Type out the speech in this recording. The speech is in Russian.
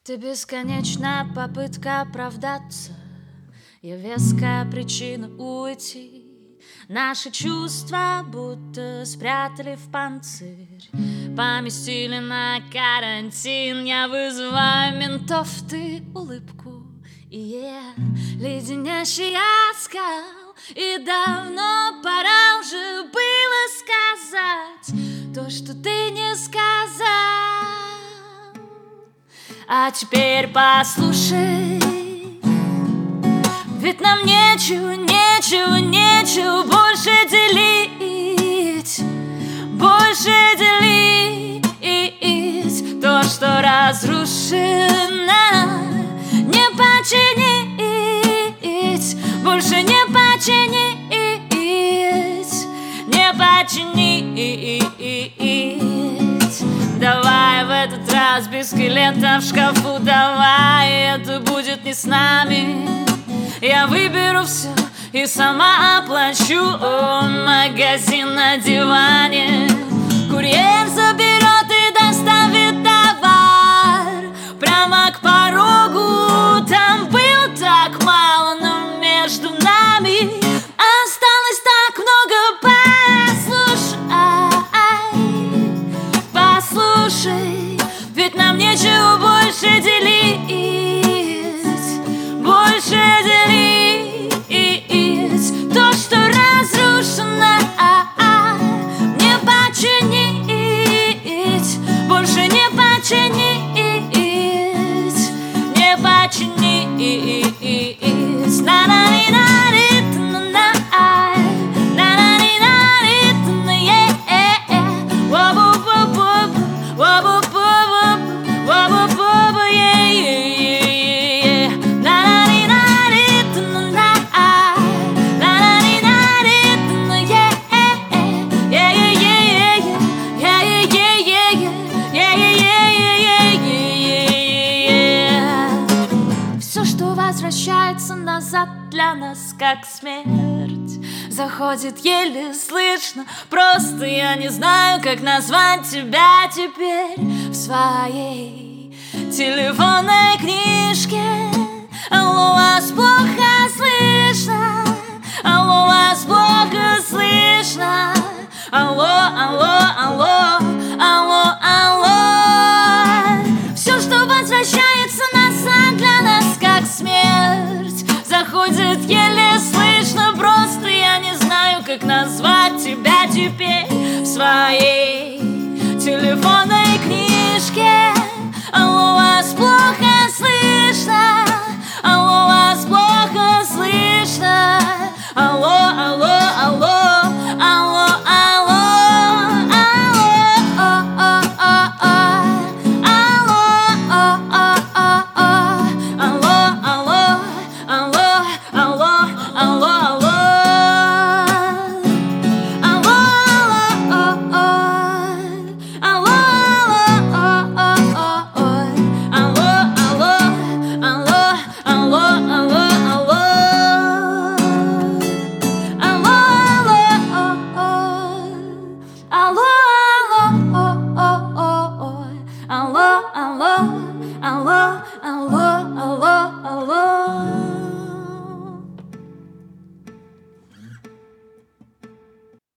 Ты бесконечная попытка оправдаться, я веская причина уйти. Наши чувства будто спрятали в панцирь, поместили на карантин. Я вызываю ментов, ты улыбку, и леденящий оскал. И давно пора уже было сказать то, что ты не сказал. А теперь послушай, ведь нам нечего больше делить, больше делить. То, что разрушено, не починить, больше не починить, не починить. Давай в этот раз без скелета в шкафу, давай, это будет не с нами. Я выберу все и сама оплачу. Магазин на диване, курьер заберет и доставит товар прямо к порогу. Там было так мало, но между нами осталось так много. Послушай, ведь нам нечего больше делить, больше делить. То, что разрушено, не починить, больше не починить, не починить. Возвращается назад для нас, как смерть. Заходит еле слышно, просто я не знаю, как назвать тебя теперь. В своей телефонной книжке алло, вас плохо слышно, алло, вас плохо слышно, алло, алло, алло, алло, алло. Все, что возвращается назад для нас, как смерть. Заходит еле слышно, просто я не знаю, как назвать тебя теперь. В своей телефонной книжке алло, вас плохо слышно, алло, вас плохо слышно, алло, алло, алло, алло, алло. Алло.